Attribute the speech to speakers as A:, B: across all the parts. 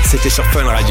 A: c'était sur Fun Radio.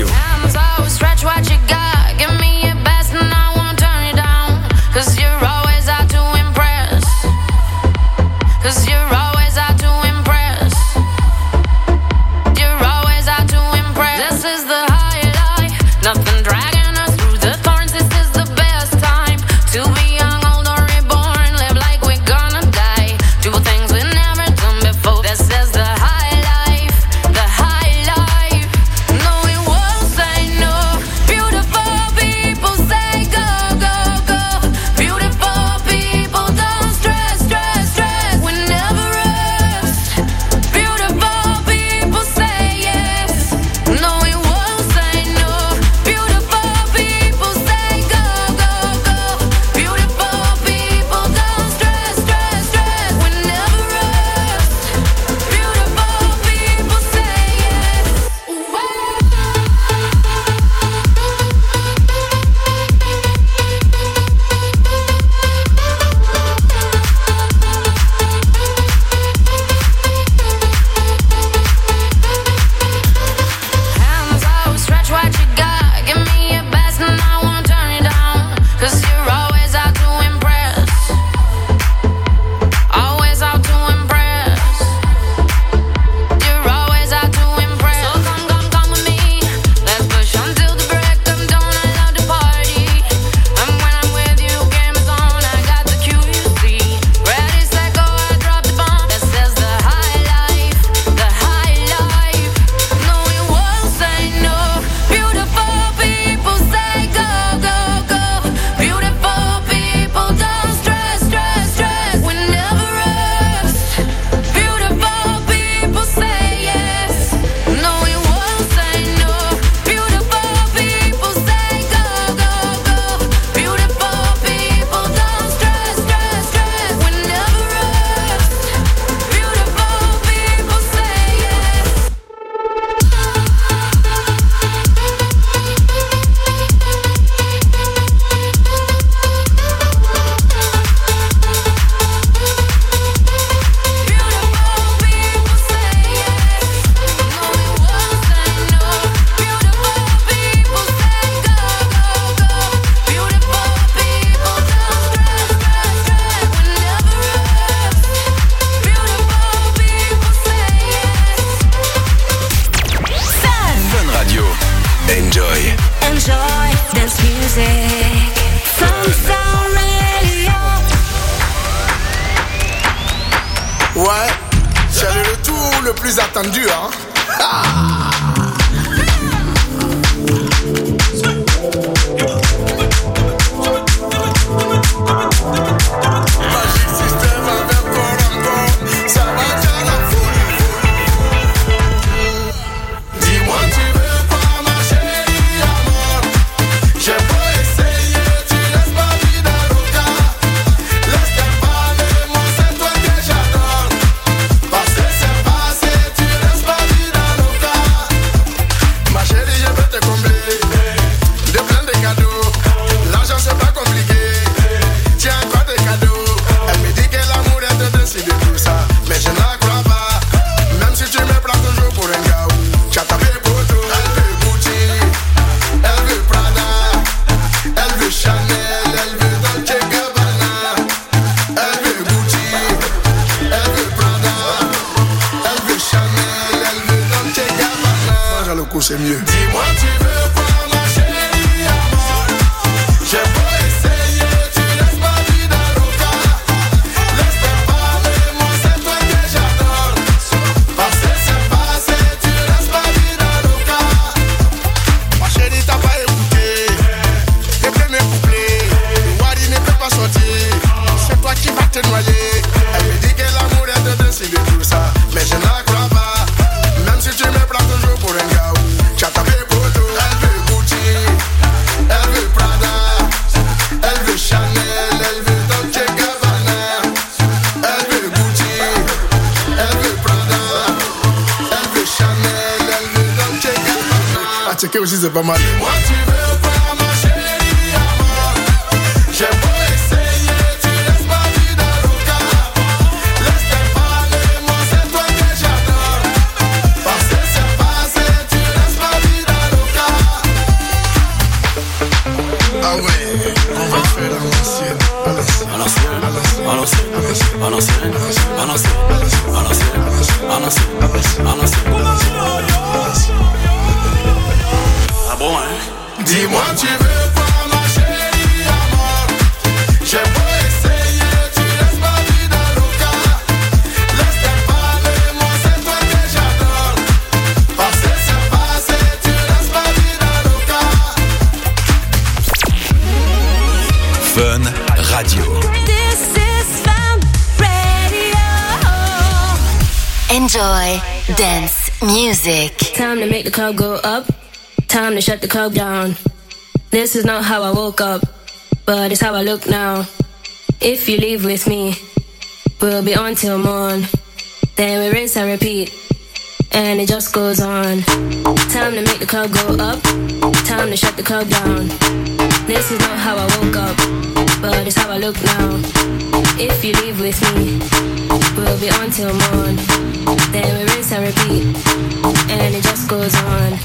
B: C'est mieux. Dis-moi, tu veux voir ma chérie amor? J'ai beau essayer, tu laisses ma vie dans le cas. Laisse-moi parler, moi c'est toi que j'adore. Passé c'est passé, tu laisses ma vie dans le cas. Ma chérie t'as pas écouté les premiers couplets. Le wadi ne peut pas sortir, c'est toi qui vas te noyer. Elle me dit que l'amour est de deux, c'est de tout ça, mais je n'en crois pas. Même si tu me prends toujours pour un gars. J'ai tapé poto, elle veut Gucci, elle veut Prada, elle veut Chanel, elle veut Dolce Gabbana, elle veut Gucci, elle veut Prada, elle veut Chanel, elle veut Dolce Gabbana. À checker aussi c'est pas mal. Moi tu veux voir ma chérie amor? J'ai beau essayer, tu laisses ma vie dans le cas. Laisse-moi parler, moi c'est toi que j'adore. Passé c'est passé, tu laisses ma vie. Dis-moi tu veux quoi ma chérie à mort. J'ai beau essayer, tu restes ma vida loca. Laisse-les parler, moi c'est toi que j'adore. Passé c'est passé, tu restes ma vida loca.
A: Fun Radio.
C: This is Fun Radio. Enjoy dance music.
D: Time to make the club go up. Time to shut the club down. This is not how I woke up, but it's how I look now. If you leave with me, we'll be on till morn. Then we rinse and repeat, and it just goes on. Time to make the club go up. Time to shut the club down. This is not how I woke up, but it's how I look now. If you leave with me, we'll be on till morn. Then we rinse and repeat, and it just goes on.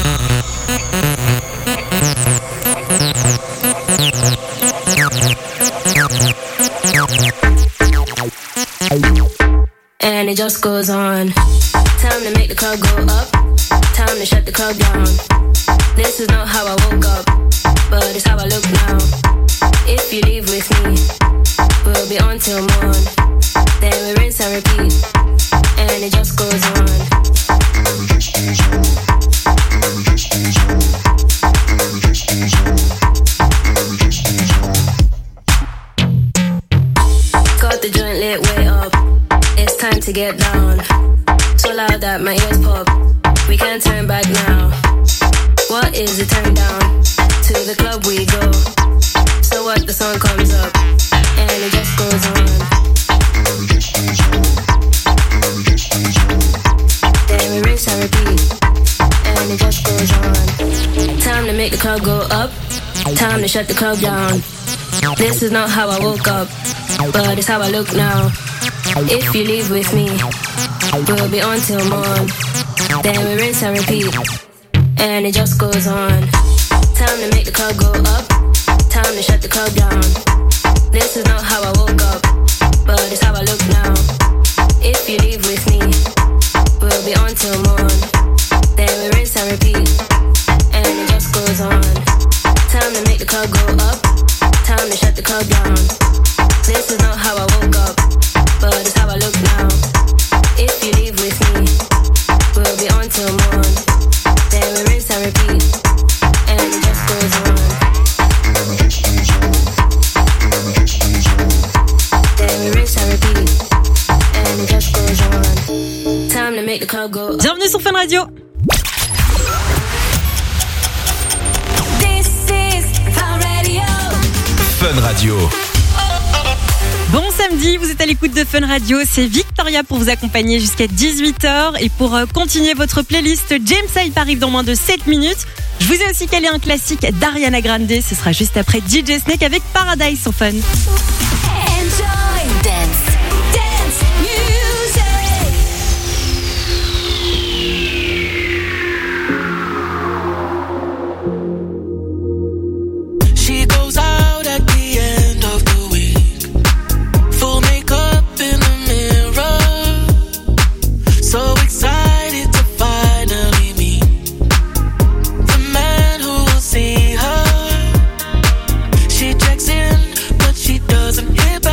D: And it just goes on. Time to make the club go up. Time to shut the club down. This is not how I woke up, but it's how I look now. If you leave with me, we'll be on till morn. Then we rinse and repeat, and it just goes on. Got the joint lit way up. It's time to get down. So loud that my ears pop. We can't turn back now. What is the turn down? To the club we go. So what, the song comes up, and it just goes on. Then we rinse and repeat, and it just goes on. Time to make the club go up. Time to shut the club down. This is not how I woke up, but it's how I look now. If you leave with me, we'll be on till morn. Then we rinse and repeat, and it just goes on. Time to make the club go up. Time to shut the club down. This is not how I woke up, but it's how I look now. If you leave with me, we'll be on till morn. Then we rinse and repeat, and it just goes on. Time to make the club go up. Time to shut the club down. This is not how I woke up, but it's how I look now. If you leave with me, we'll be on till morn. Then we rinse and repeat, and it just goes on. Then we rinse and repeat, and it just goes on. Time to make the club go up.
E: Bienvenue sur Fun Radio.
C: This is Fun Radio.
A: Fun Radio.
E: Bon samedi, vous êtes à l'écoute de Fun Radio, c'est Victoria pour vous accompagner jusqu'à 18h. Et pour continuer votre playlist, James Hype arrive dans moins de 7 minutes. Je vous ai aussi calé un classique d'Ariana Grande, ce sera juste après DJ Snake avec Paradise sur Fun.
C: Enjoy dance music.
F: She goes out at the end of the week, full makeup in the mirror, so excited to finally meet the man who will see her. She checks in, but she doesn't hear back.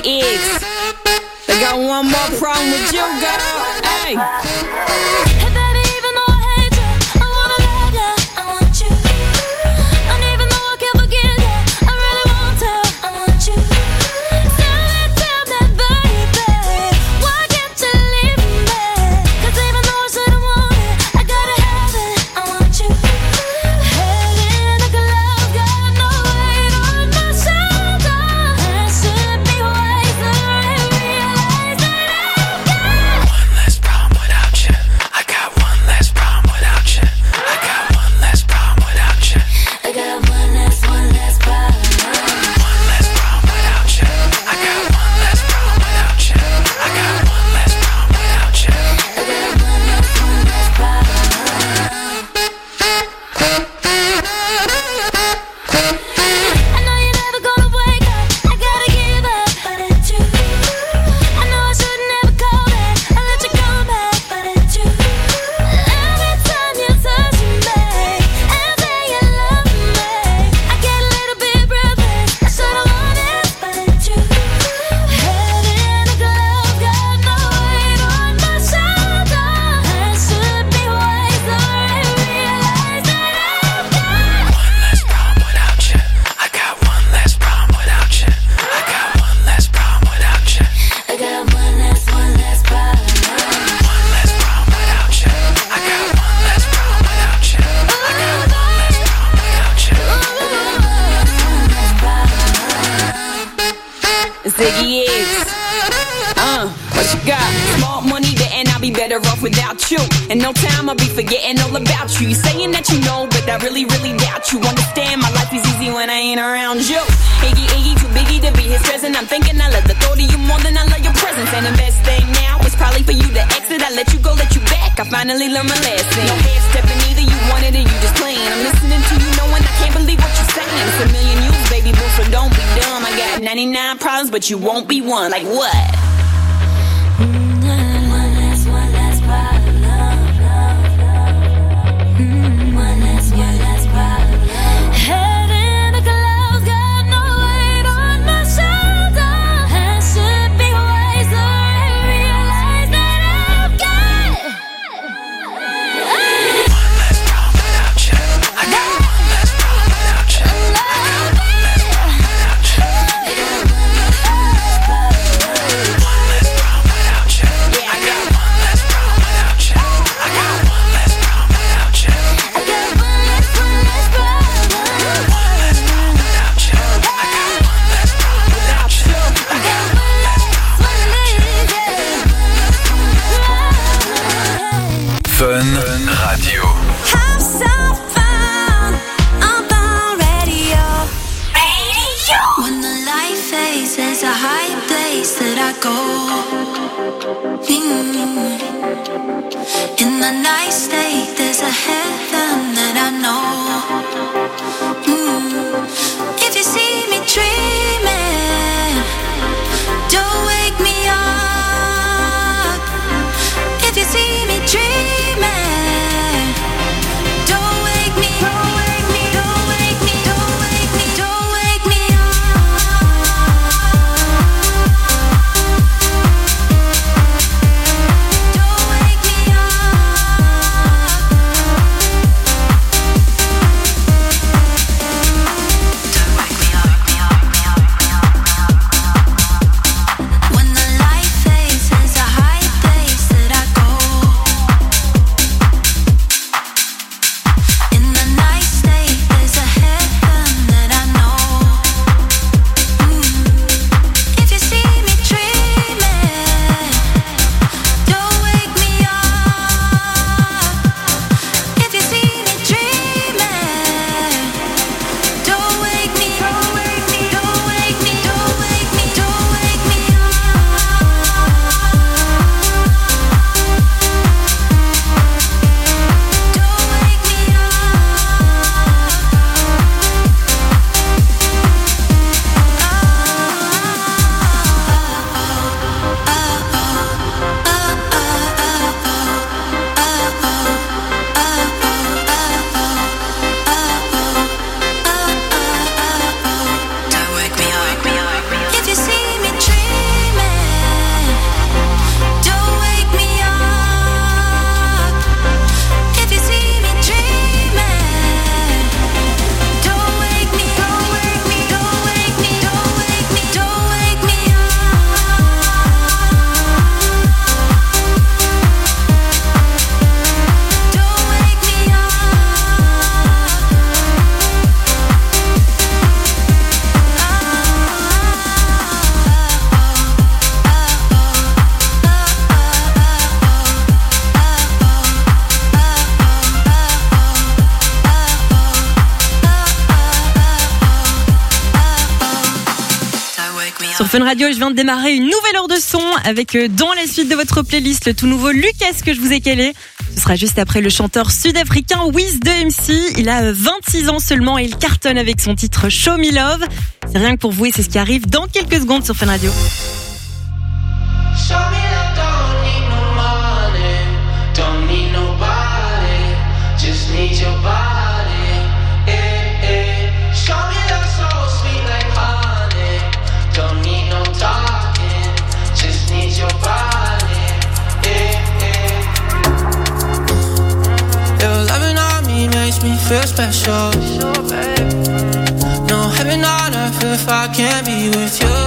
G: X. They got one more problem with you, girl. Hey.
C: Hey baby, even though I hate you, I wanna love you, I want you. And even though I can't forget you, I really want to, I want you. Tell me, baby, why can't you leave me? 'Cause even though I shouldn't want it, I gotta have it, I want you. Head like a love, got no weight on my shoulder. I should be wiser and realize that I've got
F: One less problem without you. I got one less problem without you. I got one less problem without you.
C: I got one less problem.
F: One less problem without you. I got one less problem without you. I got one less problem without you.
C: I got one less problem. I know you're never gonna wake up. I gotta give up, but it's you. I know I shouldn't ever call back. I let you come back, but it's you. Every time you touch me and say you love me, I get a little bit breathless. I should've wanted it, but it's you. Head in a glove, got no weight on my shoulder. I should be wiser and realize that I've got
F: One less problem without you. I got one less problem without you. I got one less problem without you.
C: I got one less problem.
F: One less problem without you. I got one less problem without you. I got one less problem without you.
G: Ziggy X. What you got? Small money there and I'll be better off without you. In no time I'll be forgetting all about you. You saying that you know, but I really, really doubt you. Understand my life is easy when I ain't around you. Iggy, too biggie to be his present. I'm thinking I love the thought of you more than I love your presence. And the best thing now is probably for you to exit. I let you go, let you back. I finally learned my lesson. No half stepping either, you wanted it, you just playing. I'm listening to you knowing I can't believe what you're saying. It's a million you, baby boo, so don't be dumb. I got 99 problems, but you won't be one. Like what?
C: One less problem. One less problem. Head in a glove, got no weight on my shoulder. I should be wiser and realize that I've got
F: One less problem without you. I got one less problem without you.
C: love.
F: One less problem without you.
G: Yeah,
F: I got one less problem without you. I got one less problem without you.
C: I got one less problem.
F: One less problem without you. I got one less problem without you. I got one less
A: Fun Radio.
C: Have some fun on radio.
H: When the light fades, there's a high place that I go. In the night state, there's a heaven that I know. If you see me dreaming, don't wake me up. If you see me dreaming, don't wake me, don't wake me, don't wake me, don't wake me, don't wake me up. Don't wake me up.
E: Sur Fun Radio, je viens de démarrer une nouvelle heure de son avec dans la suite de votre playlist le tout nouveau Lucas que je vous ai calé. Ce sera juste après le chanteur sud-africain Wiz de MC. Il a 26 ans seulement et il cartonne avec son titre Show Me Love. C'est rien que pour vous et c'est ce qui arrive dans quelques secondes sur Fun Radio.
F: Show me love, don't need no money, don't need nobody, just need your body. Show me love so sweet like honey, don't need no talking, just need your body. Your loving on me makes me feel special. No heaven on earth if I can't be with you.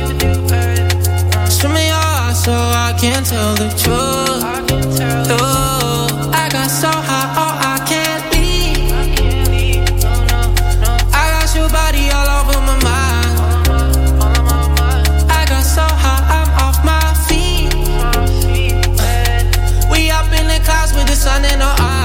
F: Swim me your so I can't tell the truth. Oh, I got so high, oh, I can't leave. I got your body all over my mind. I got so high, I'm off my feet. We up in the clouds with the sun in our eyes.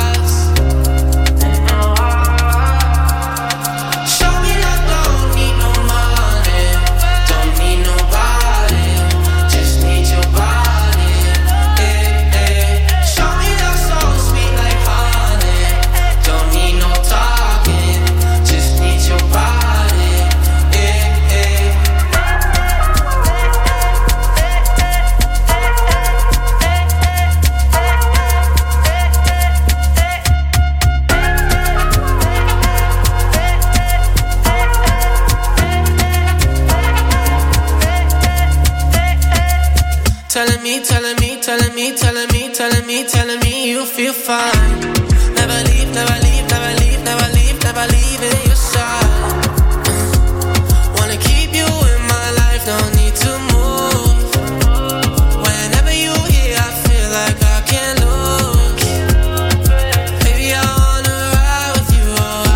F: Telling me you feel fine. Never leave, never leave, never leave, never leave, never leave in your side. Wanna keep you in my life, no need to move. Whenever you're here, I feel like I can't lose. Baby, I wanna ride with you,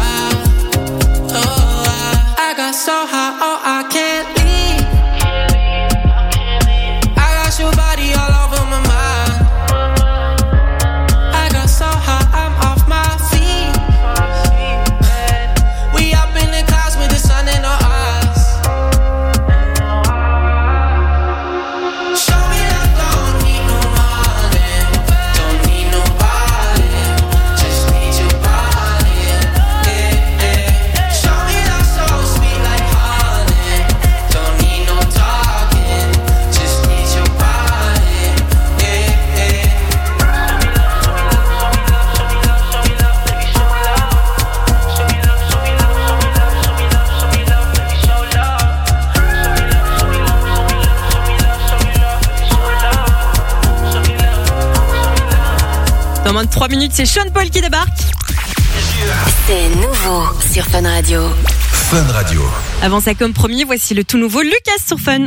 F: I got so high, oh, I can't leave. I got your body all over my mind.
E: Dans moins de 3 minutes, c'est Sean Paul qui débarque.
I: C'est nouveau sur Fun Radio.
A: Fun Radio.
E: Avant ça, comme promis, voici le tout nouveau Lucas sur Fun.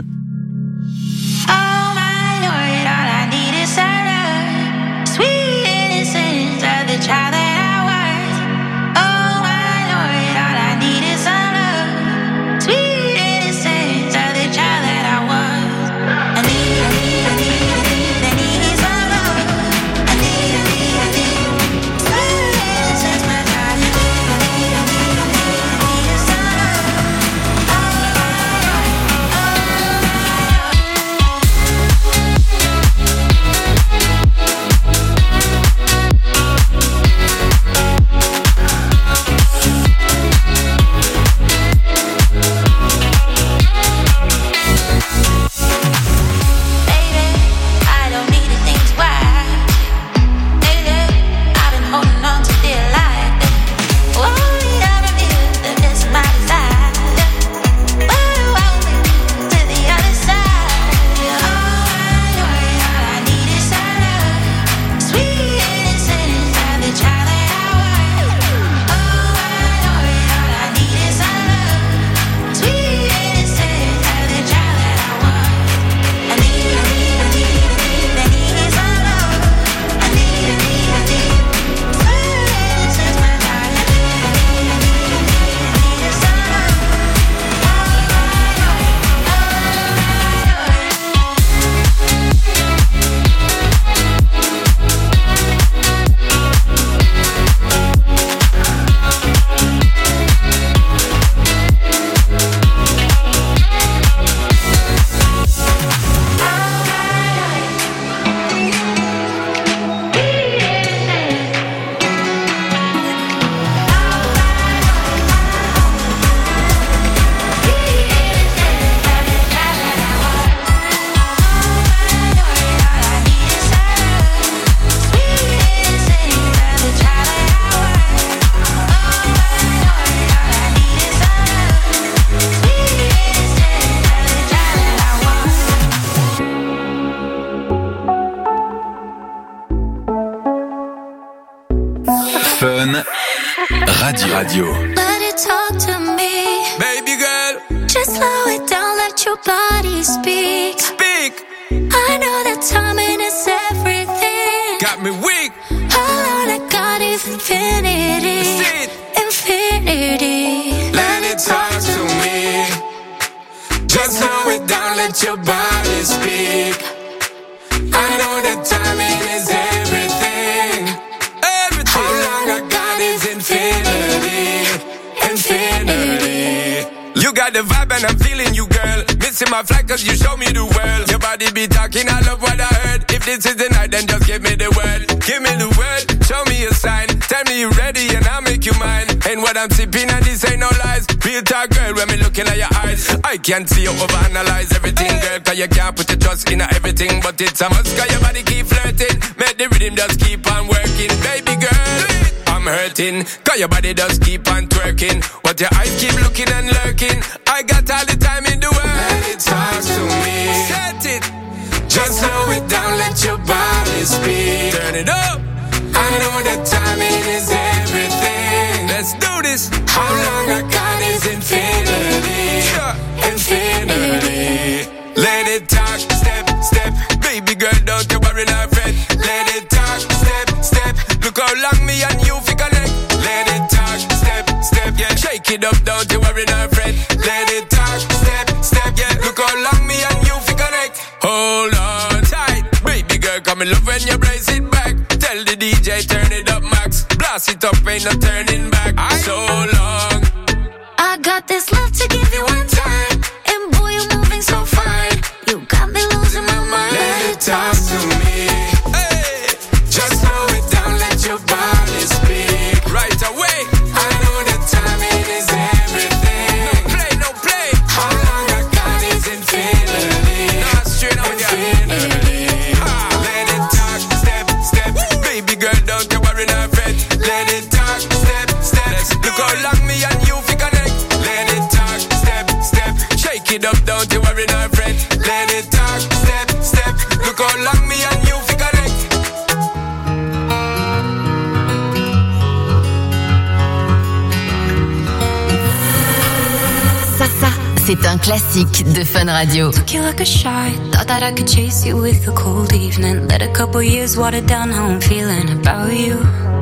A: Radio.
H: Let it talk to me.
B: Baby girl,
H: Just slow it down, let your body speak.
B: speak.
H: I know that timing is everything.
B: Got me weak.
H: All I got is infinity.
B: Sit.
H: Infinity.
B: Let it talk to me. Just slow it down, let your body speak. I know that timing is everything. Everything. How long I got is infinity. Infinity. You got the vibe and I'm feeling you, girl. Missing my flight cause you show me the world. Your body be talking, I love what I heard. If this is the night, then just give me the word. Give me the word, show me a sign. Tell me you ready and I'll make you mine. Ain't what I'm sipping and this ain't no lies. Real talk, girl, when me looking at your eyes. I can't see you overanalyze everything, girl. Cause you can't put your trust in everything. But it's a must cause your body keep flirting. Make the rhythm just keep on working. Baby girl, I'm hurting. Cause your body just keep on twerking. But your eyes keep looking and lurking. I got all the time in the world. Let it talk to me. Set it. Just slow it down, let your body speak. Turn it up. I know that timing is everything. Let's do this. How long I got is infinity. Infinity. Let it talk, step, step. Baby girl, don't you worry, not fret. Let it talk, step, step. Look how long me and you fi connect. Let it talk, step, step. Yeah, shake it up, don't you worry, not fret. Let it talk, step, step. Yeah, look how long me and you fi connect. Hold on tight, baby girl, come in love when you brace it back. Tell the DJ turn it up max. Blast it up, ain't no turning back. So long.
H: I got this love to give you one time. And boy, you're moving so fine. You got me losing my mind.
B: Let it talk to me. Hey, just slow it down, let your body speak. Right away. I know that timing is everything. No play, no play. How long I got is infinity. Nah, straight on infinity. Let it talk, step, step. Baby girl, don't you worry, not fret. Let it talk, step, step. Look how long me and you fi connect. Let it talk, step, step. Shake it up, don't you worry, not fret. Let it talk, step, step. Look how long me and you fi connect.
I: Ça, c'est un classique de Fun Radio.
C: Took you like a shot. Thought that I could chase you with a cold evening. Let a couple years water down how I'm feeling about you.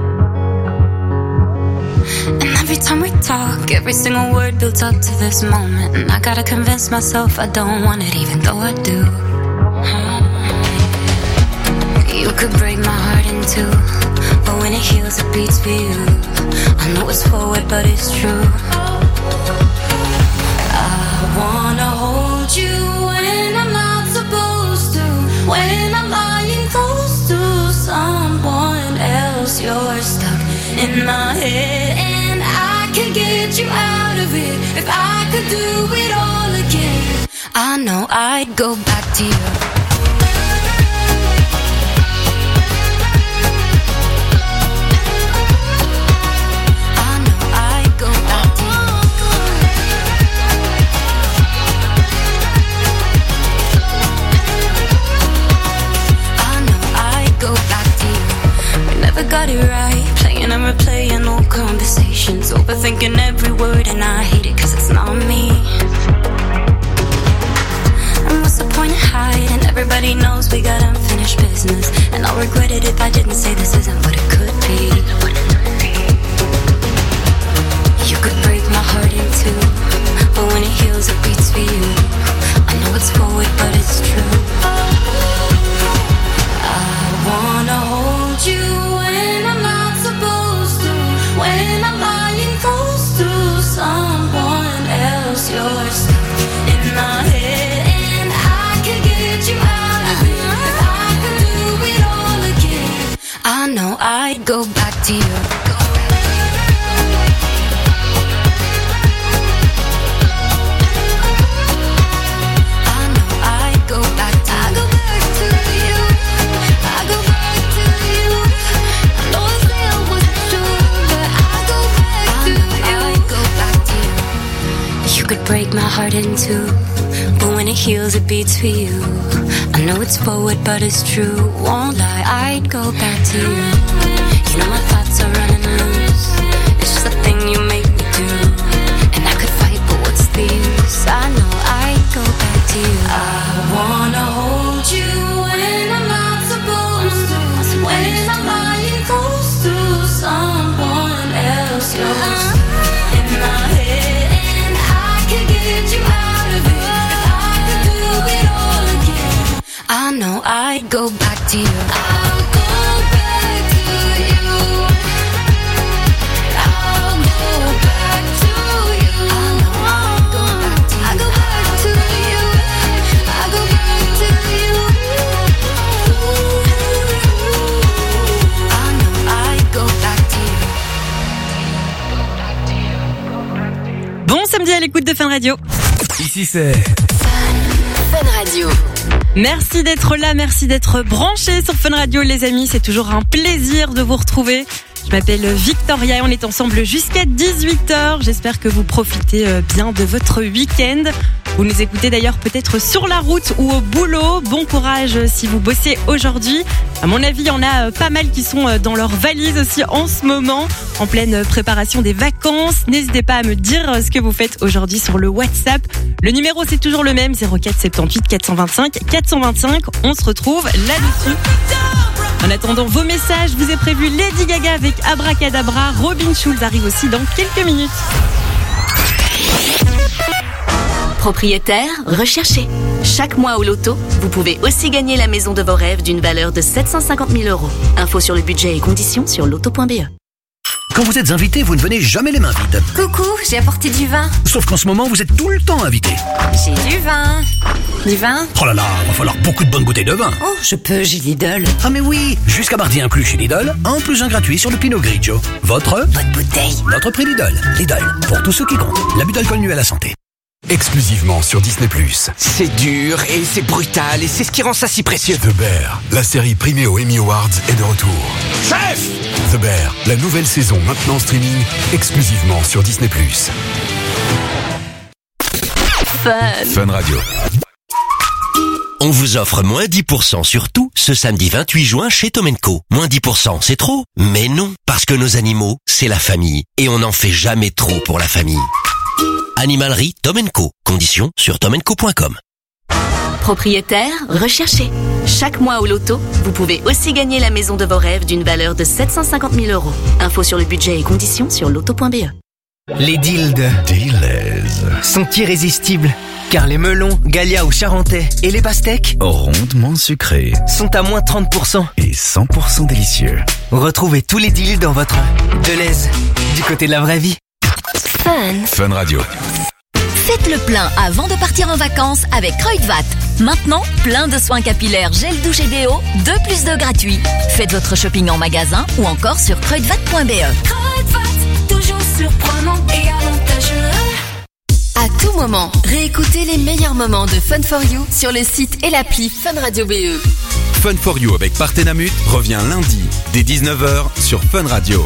C: And every time we talk, every single word builds up to this moment. And I gotta convince myself I don't want it, even though I do. You could break my heart in two, but when it heals, it beats for you. I know it's forward, but it's true. I wanna hold you when I'm not supposed to. When I'm lying close to someone else, you're stuck in my head, and I could get you out of it if I could do it all again. I know I'd go back to you. Got it right, playing and replaying old conversations, overthinking every word, and I hate it cause it's not me. And what's the point of hiding? Everybody knows we got unfinished business, and I'll regret it if I didn't say this isn't what it could be. You could break my heart in two, but when it heals it beats for you. I know it's forward but it's true. I wanna hold you when I'm not supposed to. When I'm lying close to someone else, you're stuck in my head, and I can get you out of it if I could do it all again. I know I'd go back to you. Could break my heart in two, but when it heals it beats for you. I know it's forward but it's true, won't lie, I'd go back to you. You know my thoughts are running loose, it's just the
E: samedi à l'écoute de Fun Radio.
A: Ici c'est
I: Fun Radio.
E: Merci d'être là, merci d'être branchés sur Fun Radio les amis, c'est toujours un plaisir de vous retrouver. Je m'appelle Victoria et on est ensemble jusqu'à 18h. J'espère que vous profitez bien de votre week-end. Vous nous écoutez d'ailleurs peut-être sur la route ou au boulot. Bon courage si vous bossez aujourd'hui. À mon avis, il y en a pas mal qui sont dans leurs valises aussi en ce moment, en pleine préparation des vacances. N'hésitez pas à me dire ce que vous faites aujourd'hui sur le WhatsApp. Le numéro c'est toujours le même, 04 78 425 425. On se retrouve là-dessus. En attendant vos messages, vous est prévu Lady Gaga avec Abracadabra. Robin Schulz arrive aussi dans quelques minutes.
I: Propriétaire, recherché. Chaque mois au loto, vous pouvez aussi gagner la maison de vos rêves d'une valeur de 750 000 €. Info sur le budget et conditions sur loto.be.
J: Quand vous êtes invité, vous ne venez jamais les mains vides.
K: Coucou, j'ai apporté du vin.
J: Sauf qu'en ce moment, vous êtes tout le temps invité.
K: J'ai du vin. Du vin?
J: Oh là là, va falloir beaucoup de bonnes bouteilles de vin.
K: Oh, je peux, j'ai Lidl.
J: Ah mais oui, jusqu'à mardi inclus chez Lidl, un plus un gratuit sur le Pinot Grigio. Votre
K: bouteille.
J: Notre prix Lidl. Lidl, pour tous ceux qui comptent. L'abus d'alcool nuit à la santé.
A: exclusivement sur Disney+.
L: C'est dur et c'est brutal et c'est ce qui rend ça si précieux.
A: The Bear, la série primée aux Emmy Awards est de retour.
L: Chef!
A: The Bear, la nouvelle saison maintenant en streaming, exclusivement sur Disney+. Fun Radio.
M: On vous offre moins 10% sur tout ce samedi 28 juin chez Tom & Co. Moins 10%, c'est trop? Mais non, parce que nos animaux, c'est la famille. Et on n'en fait jamais trop pour la famille. Animalerie Tom & Co. Conditions sur tomandco.com.
I: Propriétaire, recherché. Chaque mois au loto, vous pouvez aussi gagner la maison de vos rêves d'une valeur de 750 000 €. Info sur le budget et conditions sur loto.be.
L: Les dildes sont irrésistibles, car les melons, Galia ou Charentais et les pastèques
N: rondement sucrés
L: sont à moins 30%.
N: et 100% délicieux.
L: Retrouvez tous les deals dans votre Deleuze, du côté de la vraie vie.
A: Fun Radio.
I: Faites le plein avant de partir en vacances avec Kruidvat. Maintenant, plein de soins capillaires, gel douche et déo, 2+2 gratuits. Faites votre shopping en magasin ou encore sur kruidvat.be.
H: Kruidvat, toujours surprenant et avantageux.
I: À tout moment, réécoutez les meilleurs moments de Fun for You sur le site et l'appli Fun Radio BE.
A: Fun for You avec Partenamut revient lundi dès 19h sur Fun Radio.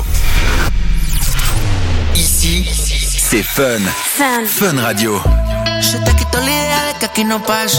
A: Ici, c'est Fun. Fun Radio.
F: Se te quitó la idea de que aquí no pasa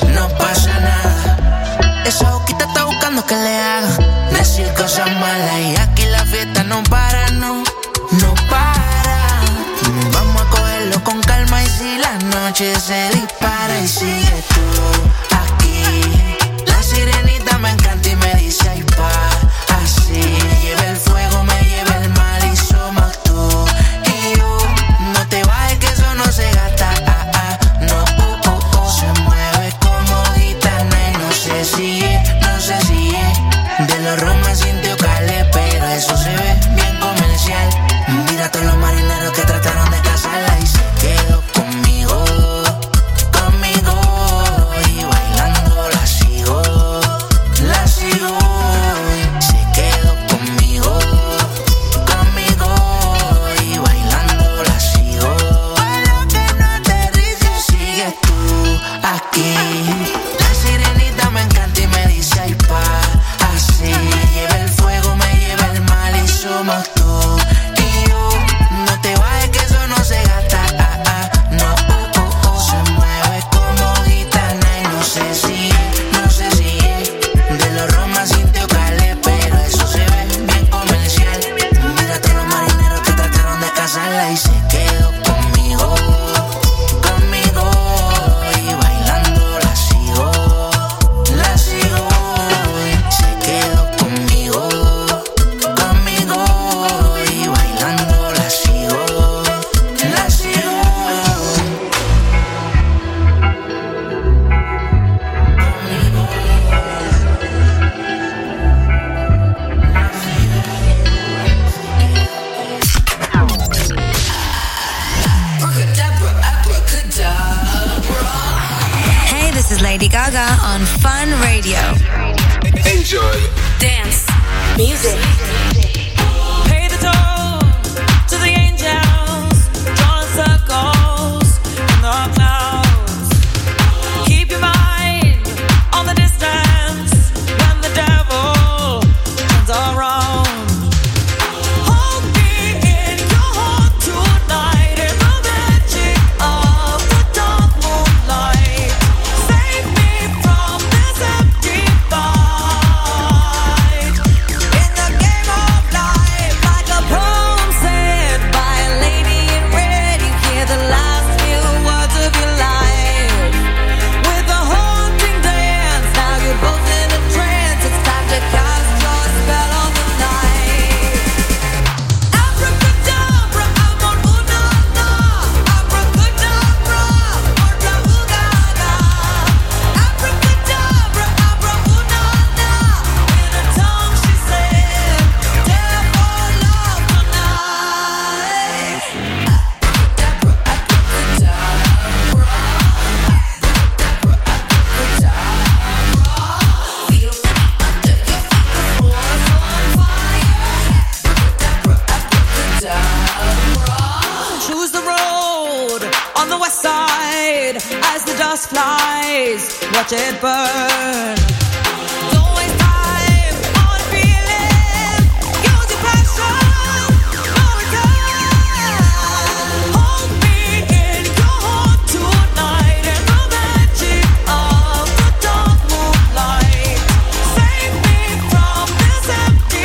F: nada. Esa boquita está buscando que le haga decir cosas malas y aquí la fiesta no para, no para. Vamos a cogerlo con calma y si la noche se dispara y sigue tú aquí. La sirenita me encanta y me dice ay pa, así. Lleva el fuego, me lleva el mal y somos tú y yo. No te bajes que eso no se gasta, no, Se mueve como gitana y no sé si es de los Roma sintió Calé, pero eso se ve bien comercial. Mira a todos los marineros que trataron de casarla y se quedó conmigo y bailando la sigo y se quedó conmigo y bailando la sigo. Pa' lo que no te rizes, sigues tú aquí. La sirenita me encanta y me dice ay pa, así. Lleva el fuego, me lleva el mal y somos tú y yo. No te bajes que eso no se gasta, no, Se mueve como gitana y no sé si es de los Roma sintió Calé, pero eso se ve bien comercial. Mira a todos los marineros que trataron de casarla y se quedó conmigo y bailando la sigo y se quedó conmigo y bailando la sigo.
K: Hey, this is Lady Gaga on Fun Radio.
A: Enjoy.
K: Dance. Music.
F: Pay the toll to the angels, draw a circle.
O: just flies. Watch it burn. Don't waste time on feeling. Use your passion. No return. Hold me in your heart tonight in the magic of the dark moonlight. Save me from this empty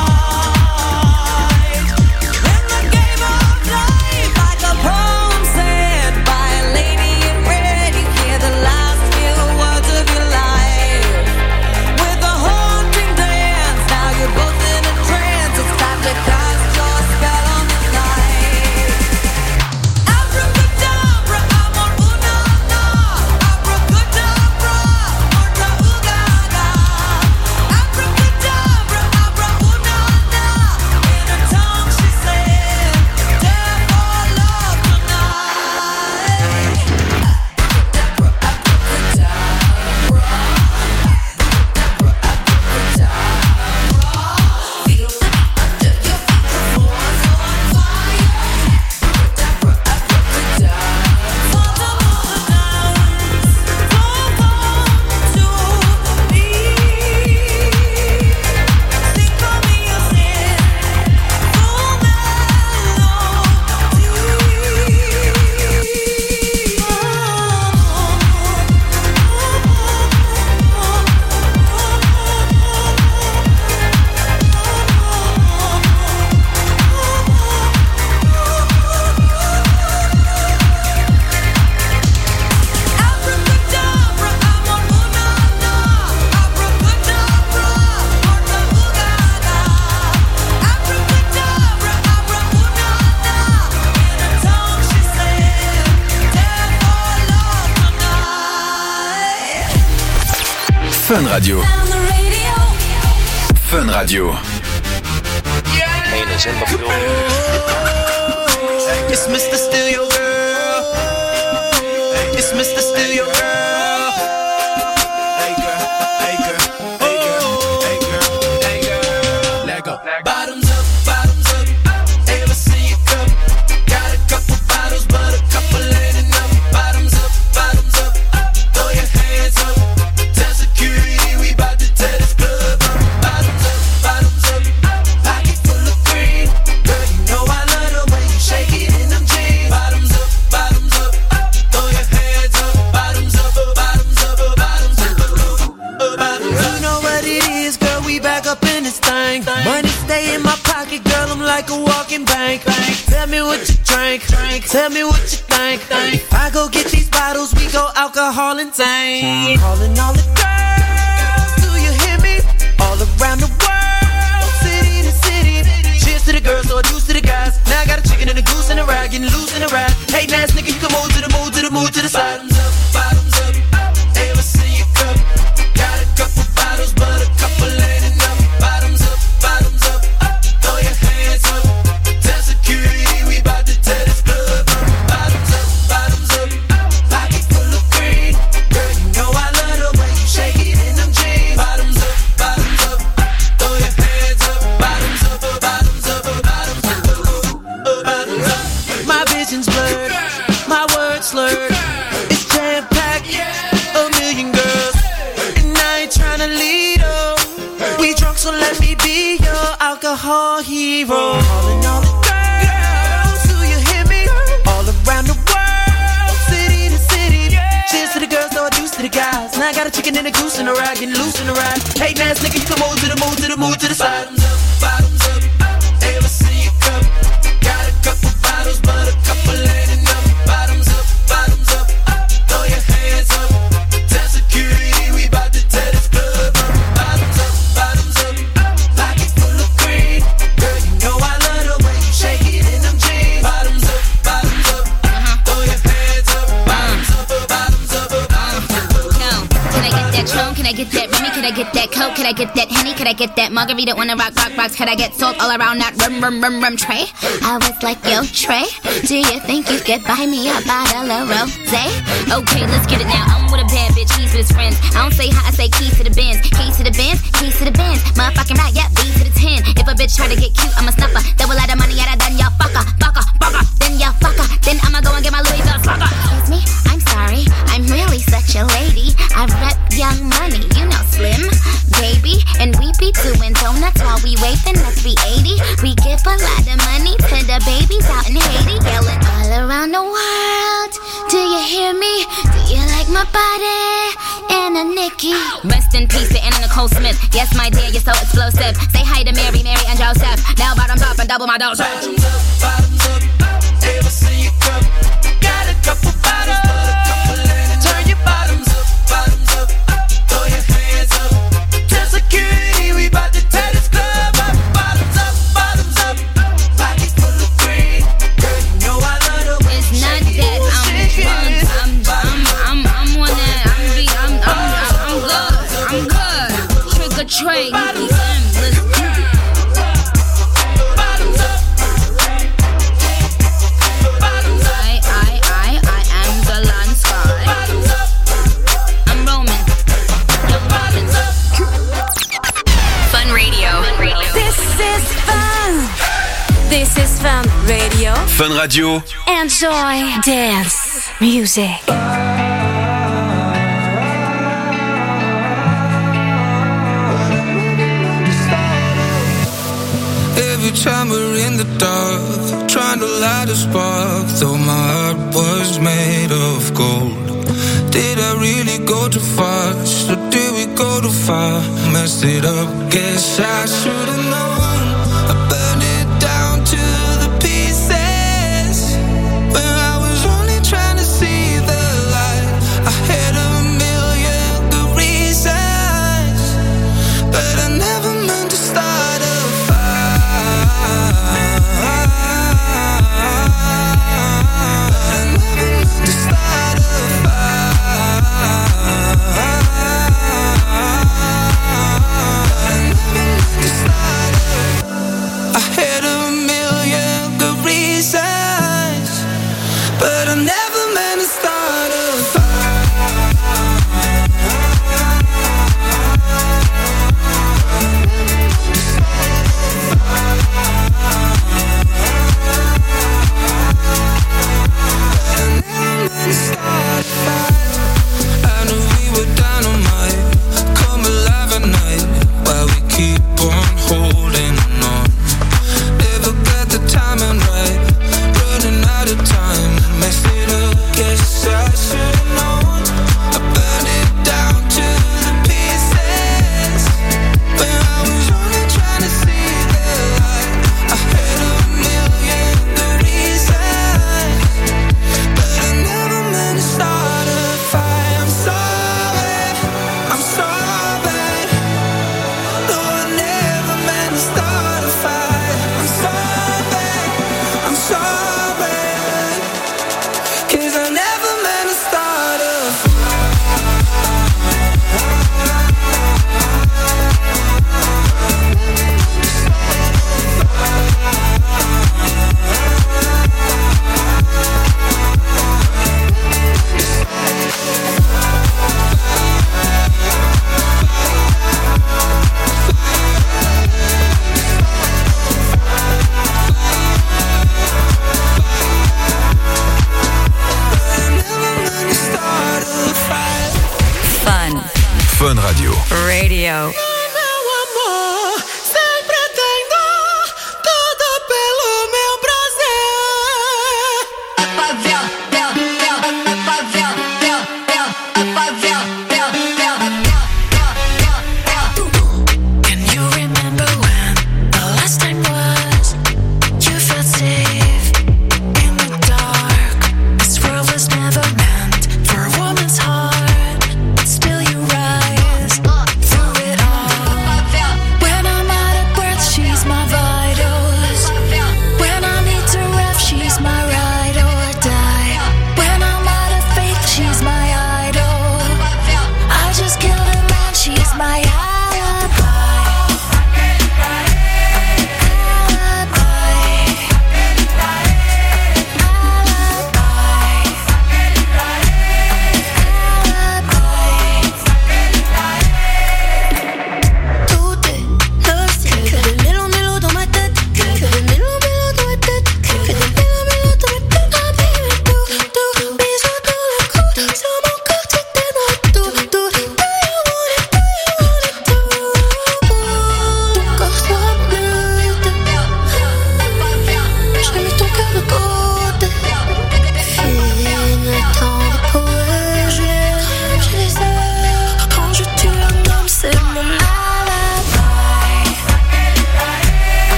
O: fight. In the game of life, like a poem said by a lady in red, you hear the last few words of your life. With a haunting dance, now you're both in a trance. It's time to cast your spell on the night. Abracadabra, amor una-na. Abracadabra, morta ugaga. Abracadabra, abra una-na. In her tongue she said, "Death or love tonight."
A: Fun Radio. Fun Radio.
F: It's Mr. Steal Your Girl. It's Mr. Steal Your Girl. Hey girl, hey girl, hey girl, hey girl, hey girl. Let go. Bottoms up, ever see you come? Got a couple bottles, but a couple ain't enough. Bottoms up, throw your hands up. Tell security we bout to tear this club up. Bottoms up, pocket full of green. Girl, you know I love the way you shake it in them jeans. Bottoms up, throw your hands up. Bottoms up, bottoms up. You know what it is, girl, we back up in this thing. Money stay in my pocket, girl, I'm like a walking bank. Tell me what you drink, tell me what you think. If I go get these bottles, we go alcohol and tank. Calling all the girls, do you hear me? All around the world, city to city. Cheers to the girls, or deuce to the guys. Now I got a chicken and a goose and a rag, getting loose in a ride. Hey, ass nigga, you can move to the side. Bottoms up, ever see you come? Got a couple bottles, but a couple ain't enough. Bottoms up, throw your hands up. Tell security we bout to tear this club up. Bottoms up, pocket full of green. Girl, you know I love the way you shake it in them jeans. Bottoms up, throw your hands up. Bottoms up. My vision's blurred, my words slurred. It's jam-packed, a million girls, and I ain't tryna lead 'em. We drunk, so let me be your alcohol hero. Calling all the girls, do you hear me? All around the world, city to city. Cheers to the girls, no deuce to the guys. Now I got a chicken and a goose and a rag, getting loose in the ride. Hey, ass nigga, you can move to the side. Bottoms up, ever see you come? Got a couple bottles, but a couple ain't enough. Bottoms up, throw your hands up. Tell security we bout to tear this club up. Bottoms up, pocket full of green. Girl, you know I love the way you shake it in them jeans. Bottoms up, throw your hands up. Bottoms up.
P: Can I get that Tron? Can I get that Remy? Can I get that Coke? Can I get that Henny? Can I get that margarita on the rocks? Can I get salt all around that rum tray? I was like, yo, Trey, do you think you could buy me a bottle of rosé? Okay, let's get it now. I'm with a bad bitch, he's with his friends. I don't say hi, I say keys to the Benz. Keys to the Benz, keys to the Benz. Motherfucking right, yeah, B to the 10. If a bitch try to get cute, I'm a snuffer. Double out of money, out of done, y'all fucker. Then y'all fucker. Then I'ma go and get my Louis Vuitton. Excuse me, I'm sorry, I'm really babies out in Haiti, yelling all around the world. Do you hear me? Do you like my body? And a Nikki. Rest in peace to Anna Nicole Smith. Yes, my dear, you're so explosive. Say hi to Mary, and Joseph. Now bottoms up and double my dose. Bottoms up, ever see you come? Got a couple bottles, turn your bottoms up, throw your hands up. Tell security we bout to tear this club up. Bottoms up, pockets full of green. Girl, you know I love the way it's not that I'm good. Trick or treat, let's do it. Bottoms up. I am the land sky. Bottoms up. I'm Roman. Bottoms up.
K: Fun Radio.
H: This is fun. This is Fun Radio.
A: Fun Radio.
H: Enjoy dance music.
Q: Every time we're in the dark, trying to light a spark, though my heart was made of gold. Did I really go too fast, or did we go too far? Messed it up, guess I should've known. I burned it down to the pieces, when I was only trying to see the light. I had a million good reasons, but I never meant to start a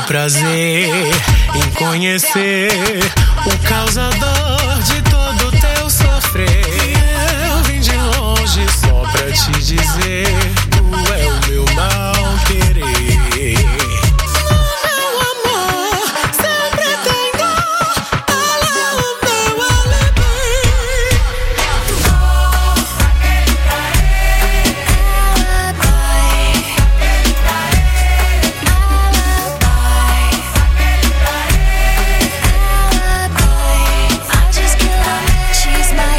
R: prazer em conhecer o causador de todo teu sofrer. Eu vim de longe só pra te dizer, tu é o meu mal querer. Meu amor, sempre tem dor, ela é o meu alibi.
H: She's my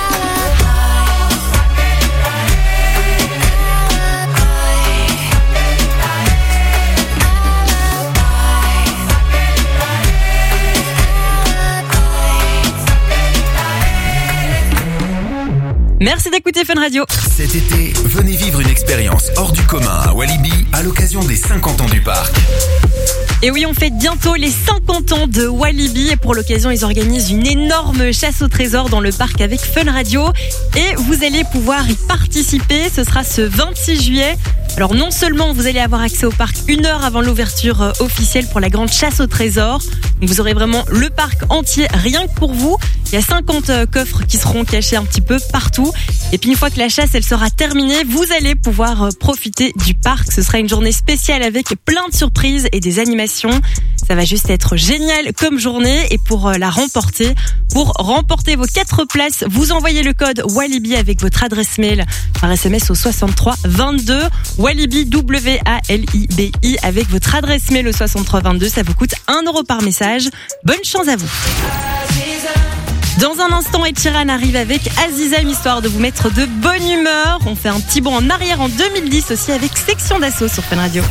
E: Merci d'écouter Fun Radio.
A: Cet été, venez vivre une expérience hors du commun à Walibi à l'occasion des 50 ans du parc.
E: Et oui, on fête bientôt les 50 ans de Walibi et pour l'occasion, ils organisent une énorme chasse au trésor dans le parc avec Fun Radio et vous allez pouvoir y participer. Ce sera ce 26 juillet. Alors non seulement vous allez avoir accès au parc 1 heure avant l'ouverture officielle pour la grande chasse au trésor, donc vous aurez vraiment le parc entier rien que pour vous. Il y a 50 coffres qui seront cachés un petit peu partout. Et puis une fois que la chasse elle sera terminée, vous allez pouvoir profiter du parc. Ce sera une journée spéciale avec plein de surprises et des animations. Ça va juste être génial comme journée. Et pour remporter vos 4 places, vous envoyez le code Walibi avec votre adresse mail par SMS au 63 22. Walibi WALIBI avec votre adresse mail au 63 22. Ça vous coûte 1 € par message. Bonne chance à vous. Dans un instant, Ed Sheeran arrive avec Azizam, histoire de vous mettre de bonne humeur. On fait un petit bond en arrière en 2010 aussi avec Section d'Assaut sur Fun Radio.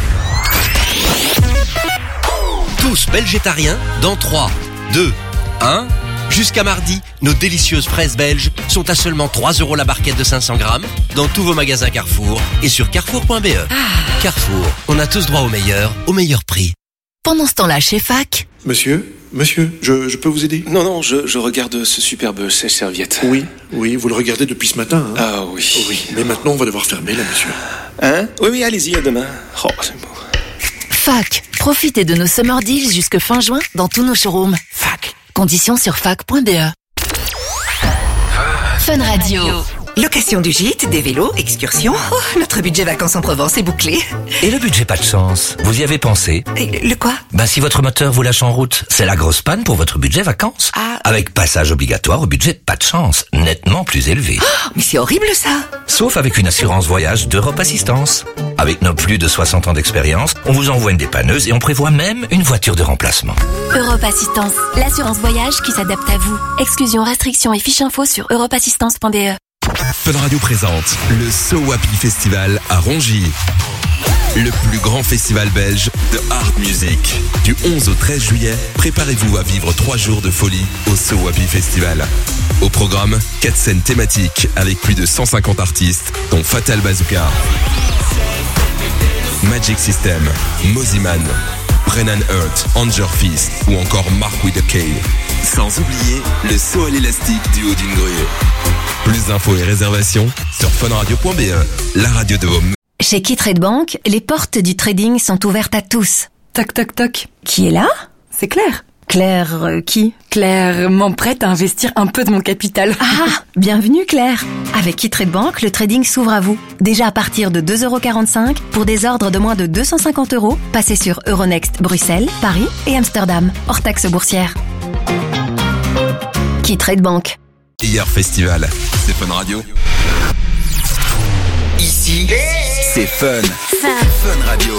M: Tous belgétariens dans 3, 2, 1. Jusqu'à mardi, nos délicieuses fraises belges sont à seulement 3 € la barquette de 500 grammes dans tous vos magasins Carrefour et sur carrefour.be. Carrefour, on a tous droit au meilleur prix.
I: Pendant ce temps-là, chez Fac...
S: Monsieur, je peux vous aider?
T: Non, je regarde ce superbe sèche-serviette.
S: Oui, vous le regardez depuis ce matin. Hein?
T: Ah oui.
S: Oui, mais maintenant on va devoir fermer là, monsieur.
T: Hein? Oui, allez-y, à demain. Oh, c'est beau.
I: Fac, profitez de nos summer deals jusque fin juin dans tous nos showrooms. Fac. Conditions sur fac.be. Fun Radio.
U: Location du gîte, des vélos, excursions. Oh, notre budget vacances en Provence est bouclé.
J: Et le budget pas de chance, vous y avez pensé?
U: Le quoi?
J: Si votre moteur vous lâche en route, c'est la grosse panne pour votre budget vacances. Avec passage obligatoire au budget pas de chance, nettement plus élevé.
U: Oh, mais c'est horrible ça.
J: Sauf avec une assurance voyage d'Europe Assistance. Avec nos plus de 60 ans d'expérience, on vous envoie une dépanneuse et on prévoit même une voiture de remplacement.
I: Europe Assistance, l'assurance voyage qui s'adapte à vous. Exclusions, restrictions et fiches info sur europeassistance.be.
A: Fun Radio présente le So Happy Festival à Rongy. Le plus grand festival belge de hard music. Du 11 au 13 juillet, préparez-vous à vivre 3 jours de folie au So Happy Festival. Au programme, 4 scènes thématiques avec plus de 150 artistes, dont Fatal Bazooka, Magic System, Moziman, Brennan Hurt, Anger Fist ou encore Mark with a K. Sans oublier le saut à l'élastique du haut d'une grue. Plus d'infos et réservations sur funradio.be, la radio de vos...
I: Chez KeyTrade Bank, les portes du trading sont ouvertes à tous.
V: Toc toc toc. Qui est là? C'est Claire.
I: Claire, qui?
V: Claire m'emprête à investir un peu de mon capital.
I: Ah, bienvenue Claire. Avec KeyTrade Bank, le trading s'ouvre à vous. Déjà à partir de 2,45 € pour des ordres de moins de 250 €, passez sur Euronext Bruxelles, Paris et Amsterdam, hors taxe boursière. KeyTrade Bank.
A: Hier festival, c'est Fun Radio. Ici, c'est Fun. Fun Radio.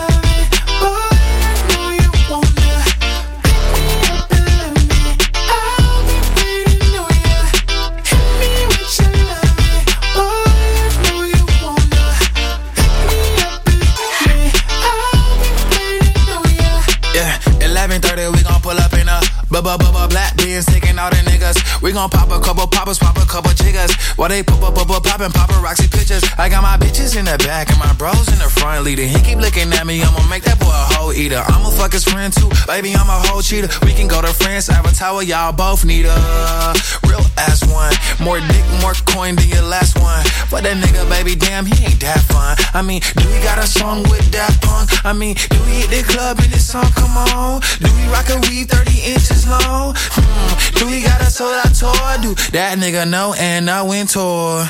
B: Yeah, 11:30, we gon' pull up in a bubba black beans, taking all the niggas. We gon' pop a couple poppers, pop a couple jiggers. While they poppin' paparazzi pictures. I got my bitches in the back and my bros in the front leading. He keep looking at me, I'ma make that boy a whole eater. I'ma fuck his friend too, baby, I'm a whole cheater. We can go to France, Avatar, y'all both need a real ass one. More dick, more coin than your last one.
Q: for that nigga, baby, damn, he ain't that fun. I mean, do we got a song with that punk? I mean, do we hit the club in this song, come on? Do we rock a weave 30 inches long? Do we got a sold out tour? Do that nigga know and I went tour.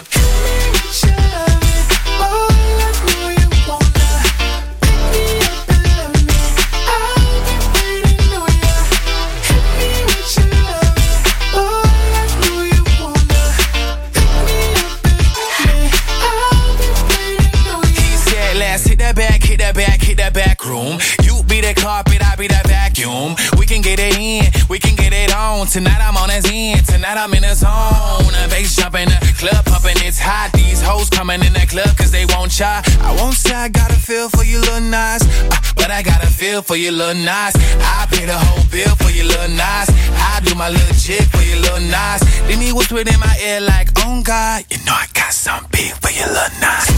Q: Hit that back room. You be the carpet, I be the vacuum. We can get it in, we can get it on. Tonight I'm on his end, tonight I'm in the zone. A bass jumping, the club pumping, it's hot. These hoes coming in the club cause they won't try. I won't say I got a feel for you little nice, but I got a feel for you little nice. I pay the whole bill for you little nice. I do my little chick for you little nice. Then he whispered in my ear like, oh God, you know I got something big for you little nice.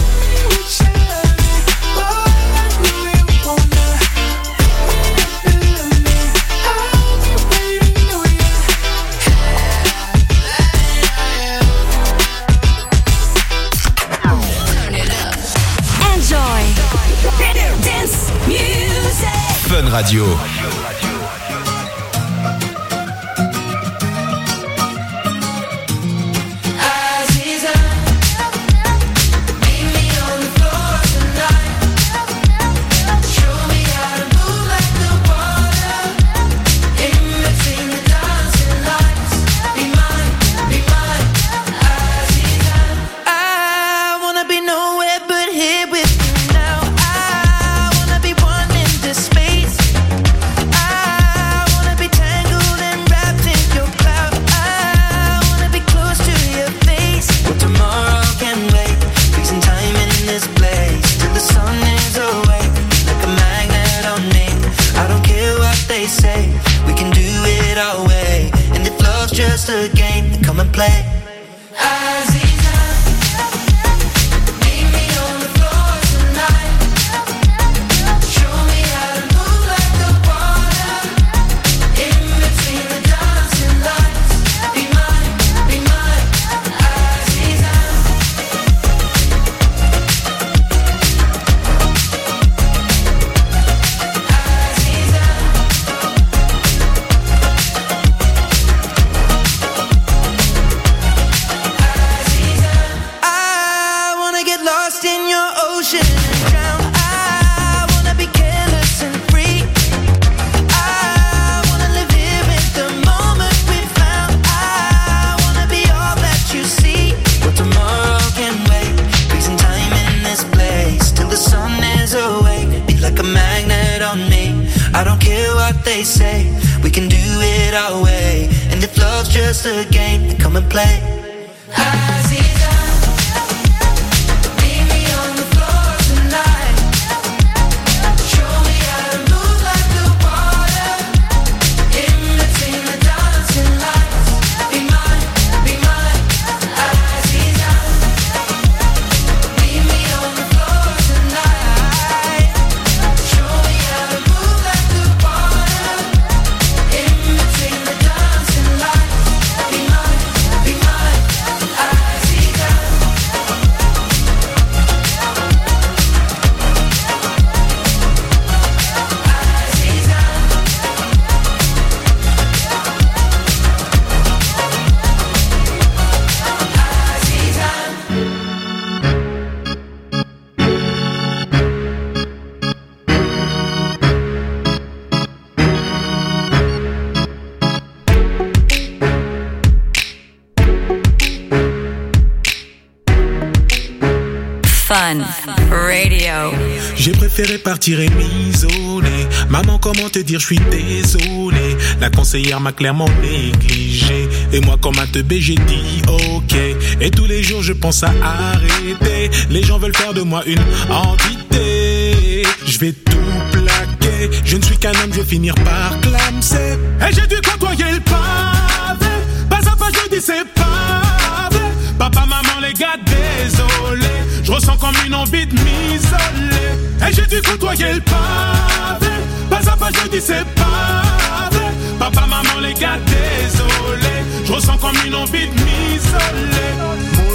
O: Dance music.
A: Fun Radio.
O: Just a game, come and play. They say we can do it our way, and if love's just a game, then come and play.
K: Fun Radio.
R: J'ai préféré partir et m'isoler. Maman, comment te dire, je suis désolé. La conseillère m'a clairement négligé. Et moi, comme un teubé, j'ai dit ok. Et tous les jours, je pense à arrêter. Les gens veulent faire de moi une entité. Je vais tout plaquer. Je ne suis qu'un homme, je vais finir par clamser. Et j'ai dû côtoyer le pavé. Pas à pas, je dis c'est pas vrai. Papa, maman, les gars, désolé. Je ressens comme une envie de m'isoler. Et j'ai dû côtoyer le pavé. Pas à pas, je dis c'est pas vrai. Papa, maman, les gars, désolé. Je ressens comme une envie de m'isoler.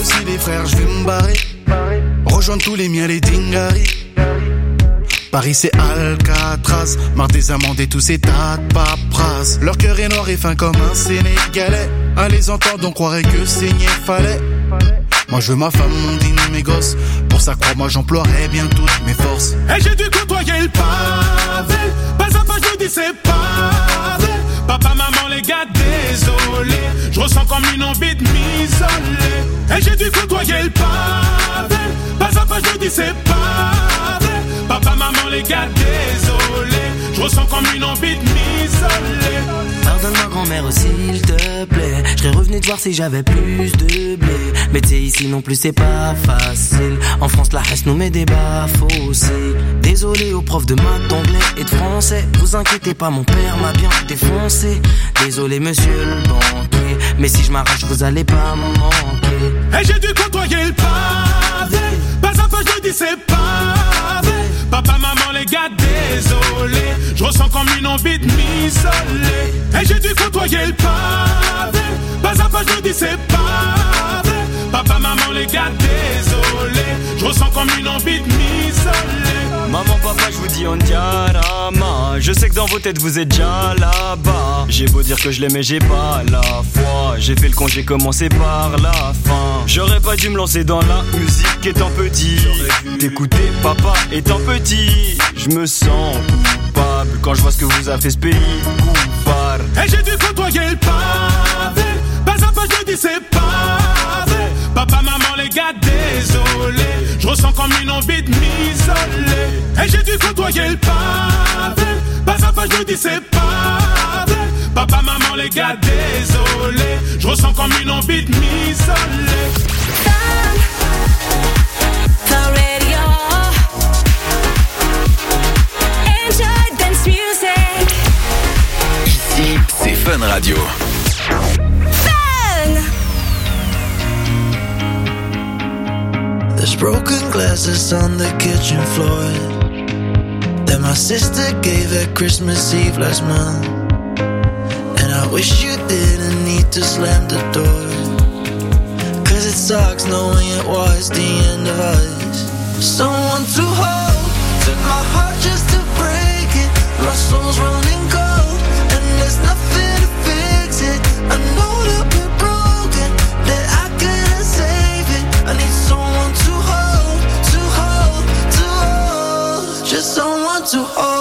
D: aussi des frères, je vais me barrer. Rejoindre tous les miens, les dingaris. Paris c'est Alcatraz, marre des amendes et tous ces tas de paperasses. Leur cœur est noir et fin comme un Sénégalais. À les entendre on croirait que saigner fallait. Moi je veux ma femme, mon dîner, mes gosses. Pour ça crois-moi j'emploierai bien toutes mes forces.
R: Et j'ai dû côtoyer le pavé. Pas à pas je vous dis c'est pavé. Papa, maman, les gars, désolé. Je ressens comme une envie de m'isoler. Et j'ai dû côtoyer le pavé. Pas à pas je vous dis c'est pavé. Papa, maman, les gars, désolé. Je ressens comme une envie de m'isoler.
F: Pardonne-moi grand-mère s'il te plaît. Je serais revenu te voir si j'avais plus de blé. Mais t'sais ici non plus c'est pas facile. En France la reste nous met des baffes aussi. Désolé aux profs de maths, d'anglais et de français. Vous inquiétez pas mon père m'a bien défoncé. Désolé monsieur le banquier. Mais si je m'arrache vous allez pas me manquer.
R: Et j'ai dû côtoyer le pavé. Pas à pas je dis c'est pavé. Papa, maman, les gars, désolé. Je ressens comme une envie de m'isoler. Et j'ai dû côtoyer le pavé. Pas à pas je dis c'est pavé. Papa, maman, les gars, désolé. Je ressens comme une envie de m'isoler.
G: Maman, papa, je vous dis on diarama. Je sais que dans vos têtes vous êtes déjà là-bas. J'ai beau dire que je l'aimais, j'ai pas la foi. J'ai fait le con, j'ai commencé par la fin. J'aurais pas dû me lancer dans la musique étant petit. T'écouter papa étant petit. Je me sens coupable quand je vois ce que vous a fait ce pays. Coupable.
R: Et j'ai dû côtoyer le pavé. Pas à pas je dis c'est pavé. Papa, maman, les gars, désolé. Je ressens comme une envie de m'isoler. Et j'ai dû côtoyer le pavé. Pas à pas je dis c'est pavé. Papa, maman, les gars, désolé. Je ressens comme une envie de m'isoler.
O: Fun Radio. Enjoy dance music.
A: Ici, c'est Fun Radio.
O: Fun.
W: There's broken glasses on the kitchen floor that my sister gave at Christmas Eve last month. And I wish you didn't need to slam the door, 'cause it sucks knowing it was the end of us. Someone to hold, took my heart just to break it. My soul's running cold, and there's nothing to fix it. I know that we're broken, that I couldn't save it. I need someone to hold, to hold, to hold. Just someone to hold.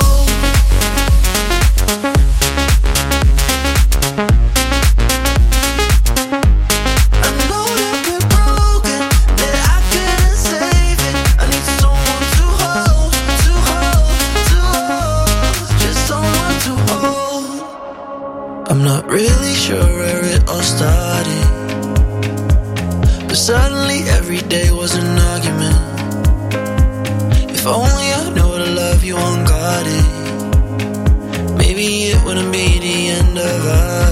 W: Really sure where it all started, but suddenly every day was an argument. If only I knew how to love you unguarded, maybe it wouldn't be the end of us.